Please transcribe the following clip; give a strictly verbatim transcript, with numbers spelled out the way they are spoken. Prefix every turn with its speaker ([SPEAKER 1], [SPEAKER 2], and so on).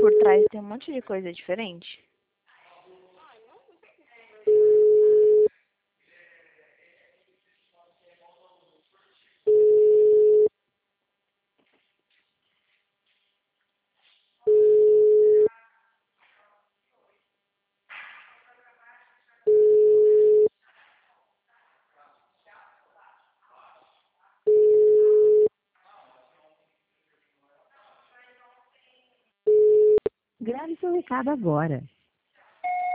[SPEAKER 1] por trás tem um monte de coisa diferente.
[SPEAKER 2] Grave seu recado agora.